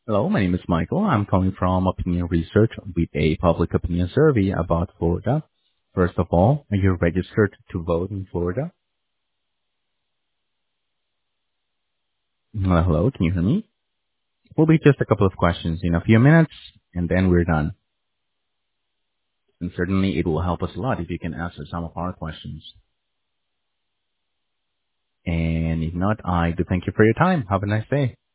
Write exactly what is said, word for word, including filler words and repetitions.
Hello, my name is Michael. I'm calling from Opinion Research with a public opinion survey about Florida. First of all, are you registered to vote in Florida? Hello, hello, can you hear me? Will be just a couple of questions in a few minutes, and then we're done. And certainly it will help us a lot if you can answer some of our questions. And if not, I do thank you for your time. Have a nice day.